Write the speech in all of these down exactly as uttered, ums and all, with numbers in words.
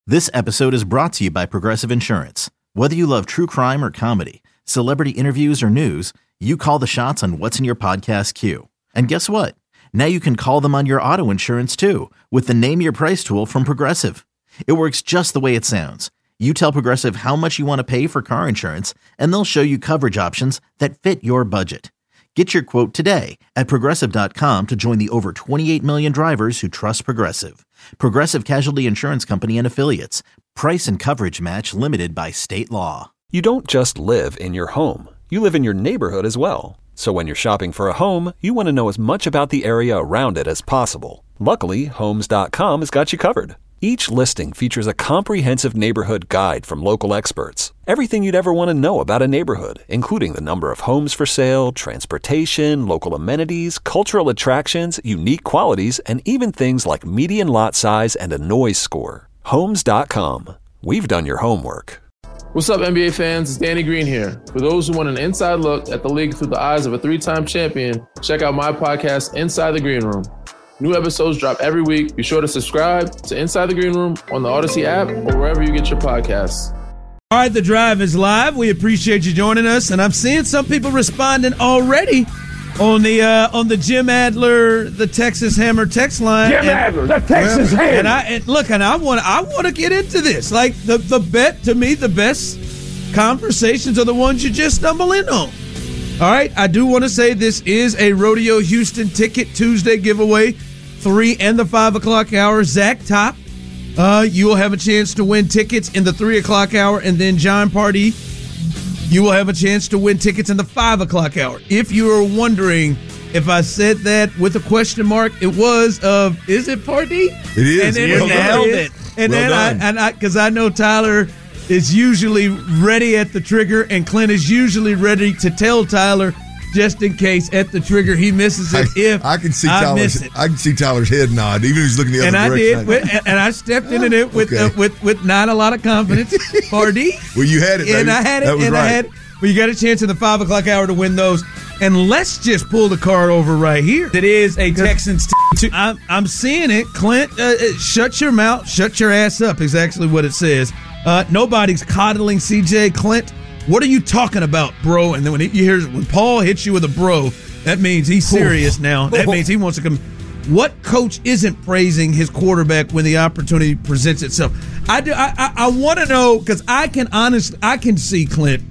This episode is brought to you by Progressive Insurance. Whether you love true crime or comedy, celebrity interviews or news, you call the shots on what's in your podcast queue. And guess what? Now you can call them on your auto insurance too with the Name Your Price tool from Progressive. It works just the way it sounds. You tell Progressive how much you want to pay for car insurance, and they'll show you coverage options that fit your budget. Get your quote today at Progressive dot com to join the over twenty-eight million drivers who trust Progressive. Progressive Casualty Insurance Company and Affiliates. Price and coverage match limited by state law. You don't just live in your home. You live in your neighborhood as well. So when you're shopping for a home, you want to know as much about the area around it as possible. Luckily, Homes dot com has got you covered. Each listing features a comprehensive neighborhood guide from local experts. Everything you'd ever want to know about a neighborhood, including the number of homes for sale, transportation, local amenities, cultural attractions, unique qualities, and even things like median lot size and a noise score. Homes dot com. We've done your homework. What's up, N B A fans? It's Danny Green here. For those who want an inside look at the league through the eyes of a three-time champion, check out my podcast, Inside the Green Room. New episodes drop every week. Be sure to subscribe to Inside the Green Room on the Odyssey app or wherever you get your podcasts. All right, The Drive is live. We appreciate you joining us, and I'm seeing some people responding already on the uh, on the Jim Adler, the Texas Hammer text line. Jim and, Adler, the Texas well, Hammer. And I and look, and I want I want to get into this. Like the the bet to me, the best conversations are the ones you just stumble in on. All right, I do want to say this is a Rodeo Houston Ticket Tuesday giveaway. Three and the five o'clock hour. Zach Top, uh, you will have a chance to win tickets in the three o'clock hour, and then John Pardee, you will have a chance to win tickets in the five o'clock hour. If you are wondering if I said that with a question mark, it was of is it Pardee? It is. And then well it nailed done. it. And well then done. I and I because I know Tyler is usually ready at the trigger, and Clint is usually ready to tell Tyler, just in case at the trigger he misses it. I, if I can see I Tyler's, miss it. I can see Tyler's head nod, even if he's looking the other and direction. I did, with, and, and I stepped into it with Okay. uh, with with not a lot of confidence. Pardee. Well, you had it, baby. and I had it, That was and right. I had. But you got a chance in the five o'clock hour to win those. And let's just pull the card over right here. It is a Texans. T- I'm I'm seeing it, Clint. Uh, shut your mouth, shut your ass up. Is actually what it says. Uh, nobody's coddling C J. Clint. What are you talking about, bro? And then when he, you hear when Paul hits you with a bro, that means he's serious now. That means he wants to come. What coach isn't praising his quarterback when the opportunity presents itself? I do. I I, I want to know because I can honestly I can see Clint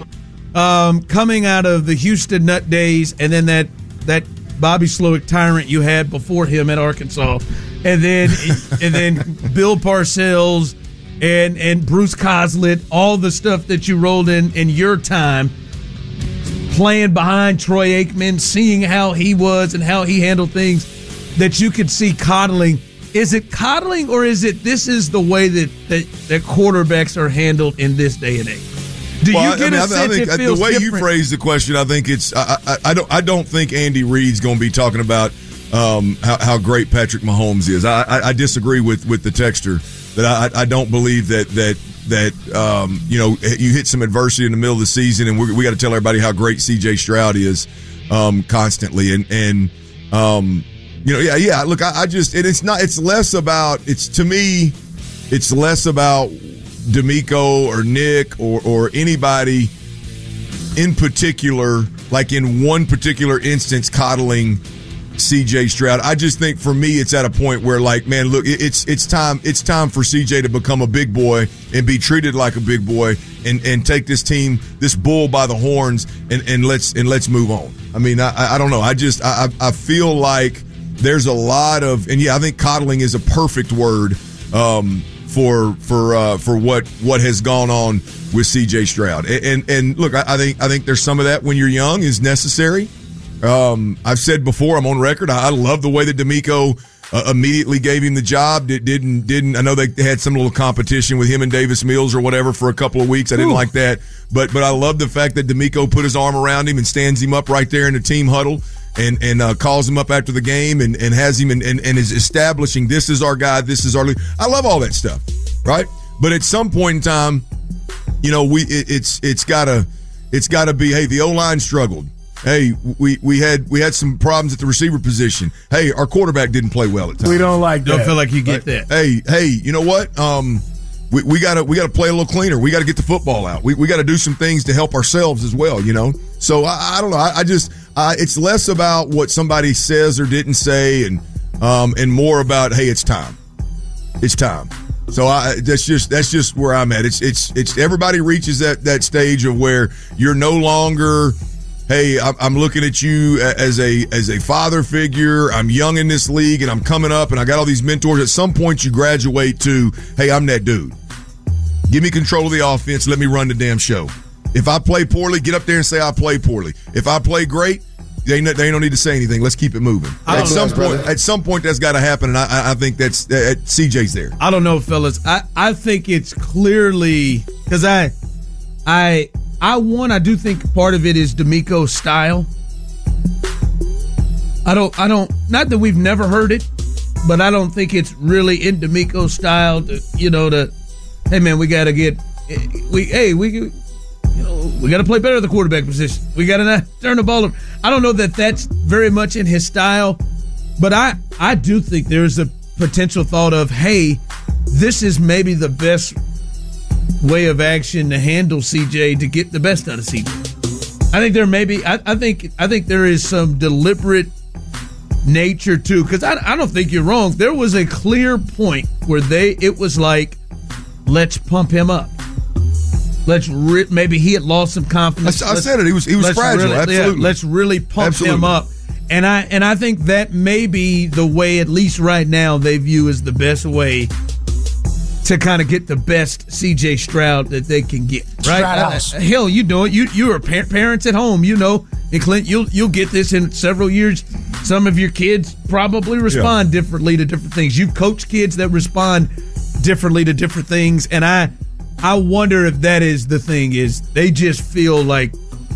um, coming out of the Houston Nut days, and then that that Bobby Slowick tyrant you had before him at Arkansas, and then and then Bill Parcells. And and Bruce Coslet, all the stuff that you rolled in in your time, playing behind Troy Aikman, seeing how he was and how he handled things, that you could see coddling. Is it coddling, or is it this is the way that, that, that quarterbacks are handled in this day and age? Do well, you get I mean, a I sense think it feels the way different? you phrased the question, I think it's I, I, I don't I don't think Andy Reid's going to be talking about um, how, how great Patrick Mahomes is. I, I, I disagree with, with the texter. That I, I don't believe that that that um, you know you hit some adversity in the middle of the season, and we, we got to tell everybody how great C J Stroud is um, constantly, and and um, you know yeah yeah look I, I just and it's not it's less about it's to me it's less about D'Amico or Nick or or anybody in particular, like in one particular instance coddling C J Stroud. I just think for me it's at a point where like, man, look, it's it's time it's time for C J to become a big boy and be treated like a big boy and, and take this team, this bull by the horns and, and let's and let's move on. I mean, I I don't know. I just I I feel like there's a lot of and yeah, I think coddling is a perfect word um, for for uh, for what what has gone on with C J Stroud. And and, and look, I, I think I think there's some of that when you're young is necessary. Um, I've said before, I'm on record. I, I love the way that D'Amico uh, immediately gave him the job. Did, didn't didn't I know they had some little competition with him and Davis Mills or whatever for a couple of weeks. I didn't Ooh. like that, but but I love the fact that D'Amico put his arm around him and stands him up right there in the team huddle and and uh, calls him up after the game and, and has him and, and, and is establishing this is our guy, this is our leader. I love all that stuff, right? But at some point in time, you know, we it, it's it's gotta it's gotta be hey, the O-line struggled. Hey, we, we had we had some problems at the receiver position. Hey, our quarterback didn't play well at times. We don't like that. Don't feel like you get that. Hey, hey, you know what? Um, we, we gotta we gotta play a little cleaner. We gotta get the football out. We we gotta do some things to help ourselves as well, you know. So I, I don't know. I, I just uh, it's less about what somebody says or didn't say, and um, and more about, hey, it's time. It's time. So I, that's just that's just where I'm at. It's it's it's everybody reaches that that stage of where you're no longer, hey, I'm looking at you as a as a father figure. I'm young in this league, and I'm coming up, and I got all these mentors. At some point, you graduate to, hey, I'm that dude. Give me control of the offense. Let me run the damn show. If I play poorly, get up there and say I play poorly. If I play great, they no, they don't need to say anything. Let's keep it moving. At some point, brother. at some point, that's got to happen, and I, I think that's uh, C J's there. I don't know, fellas. I, I think it's clearly because I I. I, one, I do think part of it is DeMeco's style. I don't, I don't, not that we've never heard it, but I don't think it's really in DeMeco's style to, you know, to, hey, man, we got to get, we, hey, we, you know, we got to play better at the quarterback position. We got to not turn the ball over. I don't know that that's very much in his style, but I, I do think there's a potential thought of, hey, this is maybe the best way of action to handle C J to get the best out of C J. I think there may be. I, I think. I think there is some deliberate nature too, because I, I don't think you're wrong. There was a clear point where they. It was like, let's pump him up. Let's re- maybe he had lost some confidence. I, I said it. He was. He was fragile. Really, absolutely. Yeah, let's really pump absolutely. him up. And I and I think that may be the way, at least right now, they view as the best way to kind of get the best C J Stroud that they can get, right? Uh, hell, you know it. You you are par- parents at home, you know. And Clint, you'll you'll get this in several years. Some of your kids probably respond yeah. differently to different things. You've coached kids that respond differently to different things, and I I wonder if that is the thing. Is they just feel like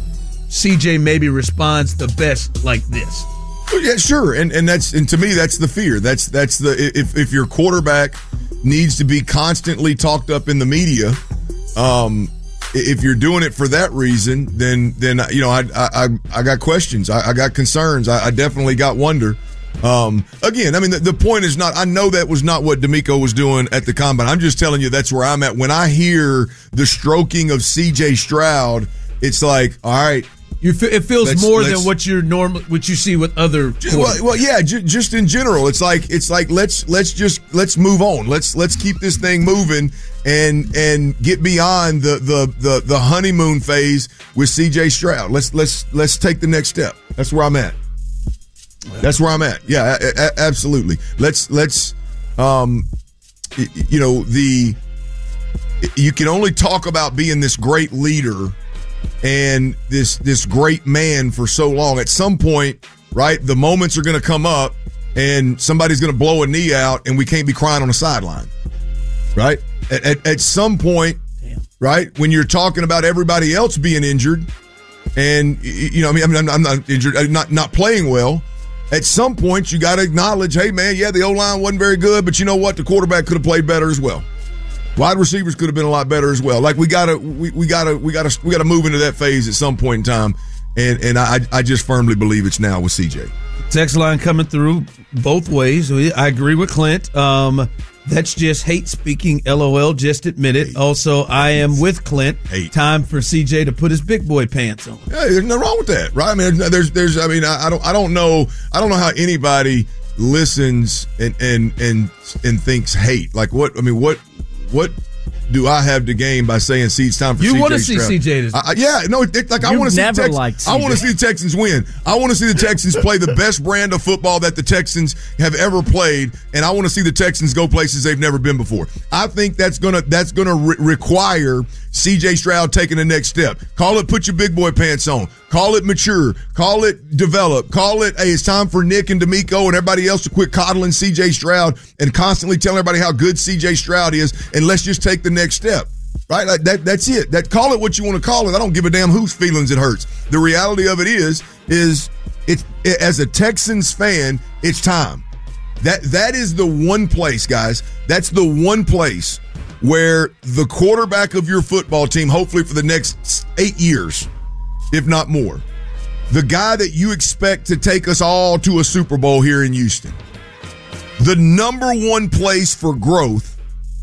C J maybe responds the best like this. Yeah, sure, and and that's and to me that's the fear. That's that's the if if your quarterback needs to be constantly talked up in the media. Um, if you're doing it for that reason, then then you know I I I got questions. I, I got concerns. I, I definitely got wonder. Um, again, I mean the, the point is not. I know that was not what DeMeco was doing at the combine. I'm just telling you that's where I'm at. When I hear the stroking of C J Stroud, it's like, all right. You feel, it feels let's, more let's, than what you're normal, what you see with other. Well, well, yeah, j- just in general, it's like it's like let's let's just let's move on. Let's let's keep this thing moving and and get beyond the the the, the honeymoon phase with C J Stroud. Let's let's let's take the next step. That's where I'm at. That's where I'm at. Yeah, a- a- absolutely. Let's let's um, you know the you can only talk about being this great leader and this this great man for so long. At some point, right, the moments are going to come up and somebody's going to blow a knee out and we can't be crying on the sideline, right? At, at, at some point, Damn. right, when you're talking about everybody else being injured and, you know, I mean, I mean I'm not injured, not, not playing well, at some point you got to acknowledge, hey, man, yeah, the O-line wasn't very good, but you know what? The quarterback could have played better as well. Wide receivers could have been a lot better as well. Like we gotta, we, we gotta, we gotta, we gotta move into that phase at some point in time, and and I I just firmly believe it's now with C J. Text line coming through both ways. I agree with Clint. Um, that's just hate speaking. LOL. Just admit it. Hate. Also, I am with Clint. Hate. Time for C J to put his big boy pants on. Yeah, there's nothing wrong with that, right? I mean, there's there's. I mean, I, I don't I don't know I don't know how anybody listens and and and and thinks hate. Like what? I mean, what? What do I have to gain by saying, "See, it's time for you C J want to see Stroud"? C J? To- I, yeah, no, it, like I want to see the Texans. I want to see the Texans win. I want to see the Texans play the best brand of football that the Texans have ever played, and I want to see the Texans go places they've never been before. I think that's gonna that's gonna re- require C J Stroud taking the next step. Call it put your big boy pants on. Call it mature. Call it develop. Call it, hey, it's time for Nick and DeMeco and everybody else to quit coddling C J Stroud and constantly telling everybody how good C J Stroud is, and let's just take the next step. Right? Like that, that's it. That call it what you want to call it. I don't give a damn whose feelings it hurts. The reality of it is, is it's it, as a Texans fan, it's time. That that is the one place, guys. That's the one place where the quarterback of your football team, hopefully for the next eight years, if not more, the guy that you expect to take us all to a Super Bowl here in Houston, the number one place for growth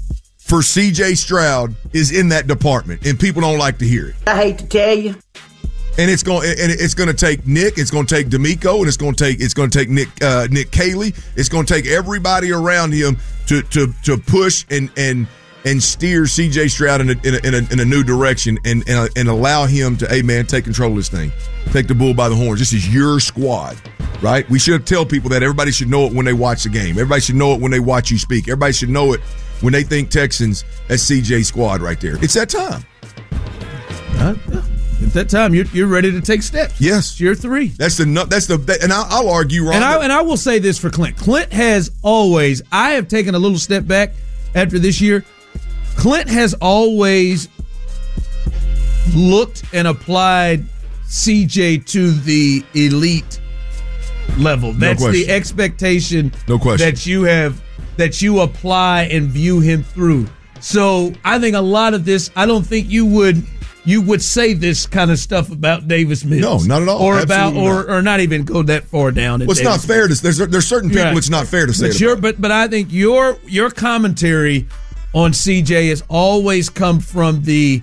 for C J Stroud is in that department, and people don't like to hear it. I hate to tell you. And it's going and it's going to take Nick, it's going to take D'Amico, and it's going to take it's going to take Nick uh, Nick Caley. It's going to take everybody around him to to to push and and and steer C J Stroud in a, in a, in a, in a new direction, and, and and allow him to, hey man, take control of this thing, take the bull by the horns. This is your squad, right? We should tell people that. Everybody should know it when they watch the game. Everybody should know it when they watch you speak. Everybody should know it when they think Texans. That's C J's squad right there. It's that time. Uh, yeah. At that time, you're you're ready to take steps. Yes, it's year three. That's the that's the that, and I'll, I'll argue wrong. And I and I will say this for Clint. Clint has always. I have taken a little step back after this year. Clint has always looked and applied C J to the elite level. That's no the expectation. No question. That you have that you apply and view him through. So I think a lot of this. I don't think you would. You would say this kind of stuff about Davis Mills. No, not at all. Or Absolutely about, or, not. or not even go that far down. Well, it's Davis not fair to. There's there's certain people right. it's not fair to say. But, it your, about. but but I think your your commentary on C J has always come from the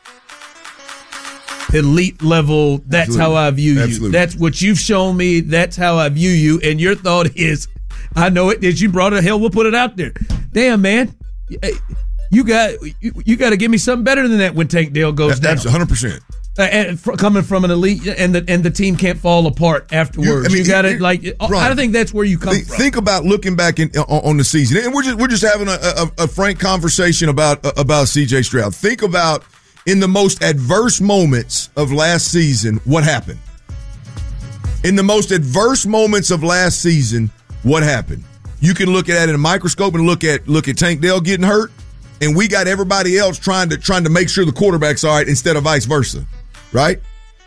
elite level. That's Absolutely. how I view you. Absolutely. That's what you've shown me. That's how I view you. And your thought is, I know it. As you brought it, hell, we'll put it out there. Damn, man. You got you, you got to give me something better than that when Tank Dell goes That's down. one hundred percent. Uh, and fr- coming from an elite, and the and the team can't fall apart afterwards. You, I mean, you got to it, like. right. I think that's where you come think, from. Think about looking back in, on, on the season, and we're just we're just having a, a, a frank conversation about uh, about C J Stroud. Think about in the most adverse moments of last season, what happened. In the most adverse moments of last season, what happened? You can look at it in a microscope and look at look at Tank Dell getting hurt. And we got everybody else trying to trying to make sure the quarterback's all right instead of vice versa, right?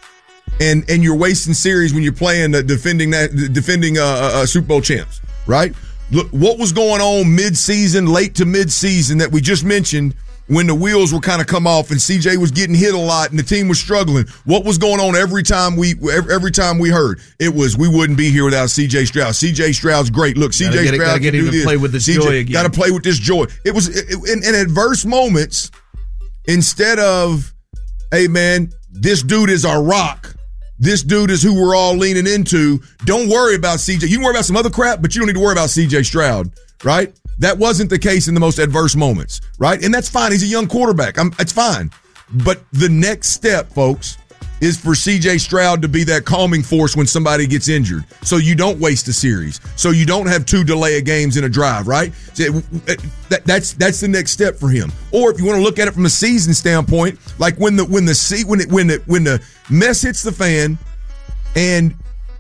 And and you're wasting series when you're playing uh, defending that defending uh, uh, Super Bowl champs, right? Look, what was going on mid-season, late to mid-season that we just mentioned when the wheels were kind of come off and C J was getting hit a lot and the team was struggling. What was going on every time we every time we heard? It was we wouldn't be here without C J Stroud. C J Stroud's great. Look, C J Stroud gotta get can him do to this. play with this C J, joy again. Got to play with this joy. It was it, in, in adverse moments. Instead of, hey man, this dude is our rock. This dude is who we're all leaning into. Don't worry about C J. You can worry about some other crap, but you don't need to worry about C J Stroud, right? That wasn't the case in the most adverse moments, right? And that's fine. He's a young quarterback. I'm, it's fine. But the next step, folks, is for C J Stroud to be that calming force when somebody gets injured. So you don't waste a series. So you don't have two delay of games in a drive, right? So that, that's that's the next step for him. Or if you want to look at it from a season standpoint, like when the when the when it when the when the mess hits the fan and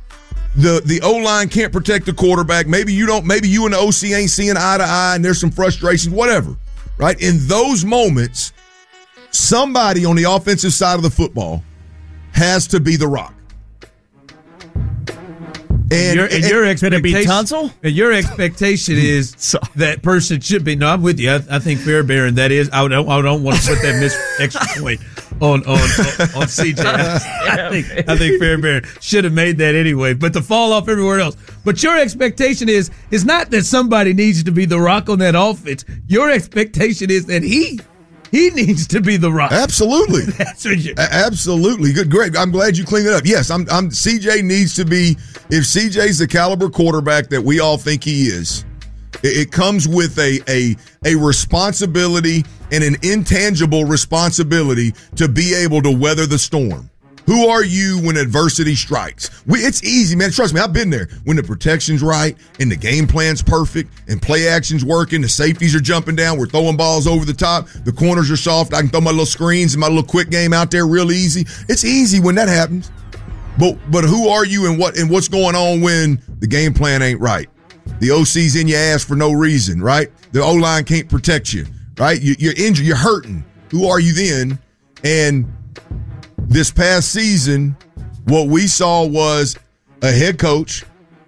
The the O-line can't protect the quarterback. Maybe you don't. Maybe you and the O C ain't seeing eye to eye, and there's some frustration. Whatever, right? In those moments, somebody on the offensive side of the football has to be the rock. And your, and, and your expectation, be Tunsil? And your expectation is that person should be. No, I'm with you. I, I think Fairbairn. That is. I don't. I don't want to put that miss extra point on on on, on C J. I, I think I think Fairbairn should have made that anyway. But to fall off everywhere else. But your expectation is is not that somebody needs to be the rock on that offense. Your expectation is that he. He needs to be the rock. Absolutely. That's what you Absolutely. Good, great. I'm glad you cleaned it up. Yes, I'm I'm C J needs to be, if C J's the caliber quarterback that we all think he is, it, it comes with a a a responsibility and an intangible responsibility to be able to weather the storm. Who are you when adversity strikes? We, it's easy, man. Trust me, I've been there. When the protection's right and the game plan's perfect and play action's working, the safeties are jumping down, we're throwing balls over the top, the corners are soft, I can throw my little screens and my little quick game out there real easy. It's easy when that happens. But but who are you and what and what's going on when the game plan ain't right? The O C's in your ass for no reason, right? The O-line can't protect you, right? You, you're injured, you're hurting. Who are you then? And this past season, what we saw was a head coach,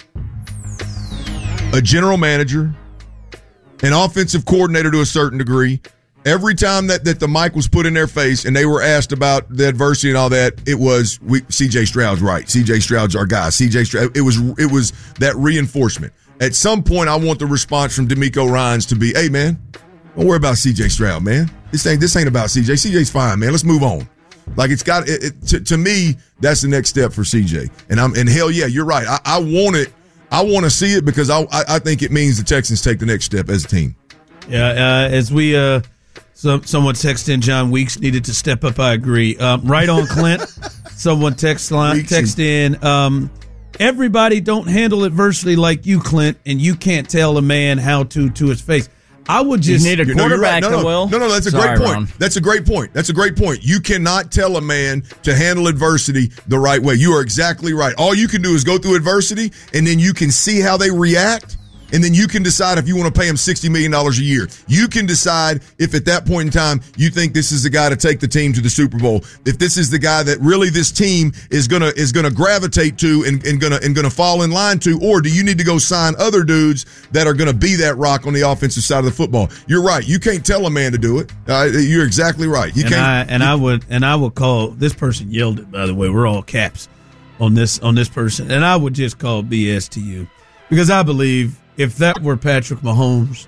a general manager, an offensive coordinator to a certain degree. Every time that, that the mic was put in their face and they were asked about the adversity and all that, it was we, C J Stroud's right. C J Stroud's our guy. C J Stroud. It was it was that reinforcement. At some point, I want the response from D'Amico Ryans to be, "Hey man, Don't worry about C J Stroud, man. This ain't this ain't about C J. C J's fine, man. Let's move on. Like it's got it, it, to, to me, that's the next step for C J. And I'm and hell yeah, you're right. I, I want it. I want to see it because I, I I think it means the Texans take the next step as a team. Yeah, uh, as we uh, some someone texted in, John Weeks needed to step up. I agree. Um, right on, Clint. Someone text line text in. Um, everybody don't handle adversity like you, Clint, and you can't tell a man how to to his face. I would just you need a quarterback, no, right. no, no, that will. No, no, that's a Sorry, great point. Ron. That's a great point. That's a great point. You cannot tell a man to handle adversity the right way. You are exactly right. All you can do is go through adversity, and then you can see how they react, and then you can decide if you want to pay them sixty million dollars a year. You can decide if at that point in time you think this is the guy to take the team to the Super Bowl. If this is the guy that really this team is gonna is gonna gravitate to and, and gonna and gonna fall in line to, or do you need to go sign other dudes that are gonna be that rock on the offensive side of the football? You're right. You can't tell a man to do it. Uh, you're exactly right. You and can't. I, and you, I would and I would call this person yelled it. By the way, we're all caps on this on this person, and I would just call B S to you because I believe. If that were Patrick Mahomes,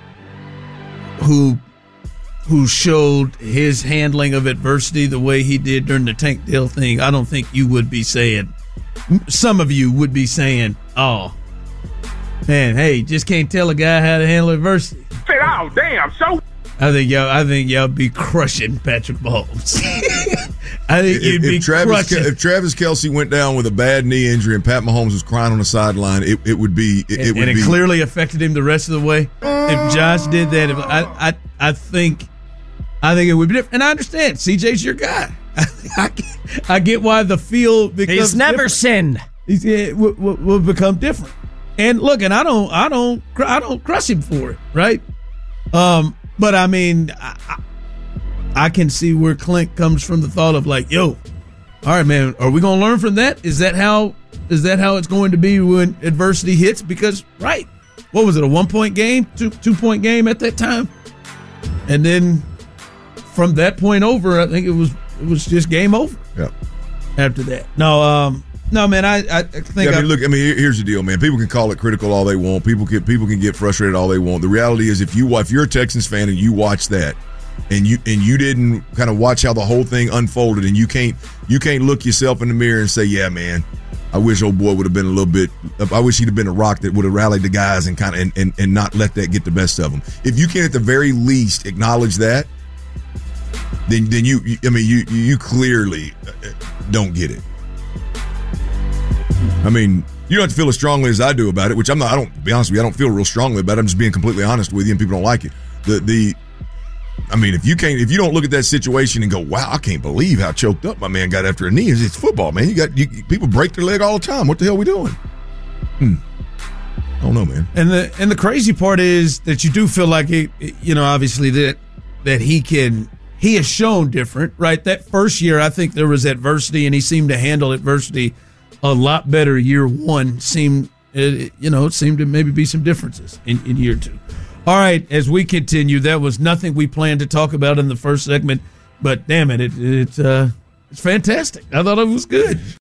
who who showed his handling of adversity the way he did during the Tank Dell thing, I don't think you would be saying, some of you would be saying, oh, man, hey, just can't tell a guy how to handle adversity. Say, oh, damn, so. I think y'all, I think y'all be crushing Patrick Mahomes. I think if, you'd be if Travis, crushing. if Travis Kelce went down with a bad knee injury and Pat Mahomes was crying on the sideline, it, it would be. It, and, it would and it be, clearly affected him the rest of the way. If Josh did that, if I, I, I think, I think it would be different. And I understand, C J's your guy. I, I, I get why the field becomes. He's never different. sinned. He's, it will, will, will become different. And look, and I don't, I don't, I don't crush him for it, right? Um. But, I mean, I, I can see where Clint comes from the thought of like, yo, all right, man, are we going to learn from that? Is that how is that how it's going to be when adversity hits? Because, right, what was it, a one-point game, two, two-point game at that time? And then from that point over, I think it was it was just game over yeah. after that. No, um, no, man, I, I think yeah, I mean, I, look, I mean, here's the deal, man. People can call it critical all they want. People can people can get frustrated all they want. The reality is, if you if you're a Texans fan and you watch that, and you and you didn't kind of watch how the whole thing unfolded, and you can't you can't look yourself in the mirror and say, yeah, man, I wish old boy would have been a little bit. I wish he'd have been a rock that would have rallied the guys and kind of and, and and not let that get the best of them. If you can, at the very least, acknowledge that, then then you, I mean, you you clearly don't get it. I mean, you don't have to feel as strongly as I do about it, which I'm not. I don't. To be honest with you, I don't feel real strongly about it. I'm just being completely honest with you, and people don't like it. The the, I mean, if you can't, if you don't look at that situation and go, "Wow, I can't believe how choked up my man got after a knee," it's, it's football, man. You got you, people break their leg all the time. What the hell are we doing? Hmm. I don't know, man. And the and the crazy part is that you do feel like it, you know, obviously that that he can he has shown different, right? That first year, I think there was adversity, and he seemed to handle adversity a lot better. Year one seemed, you know, it seemed to maybe be some differences in, in year two. All right, as we continue, that was nothing we planned to talk about in the first segment, but damn it, it, it uh, it's fantastic. I thought it was good.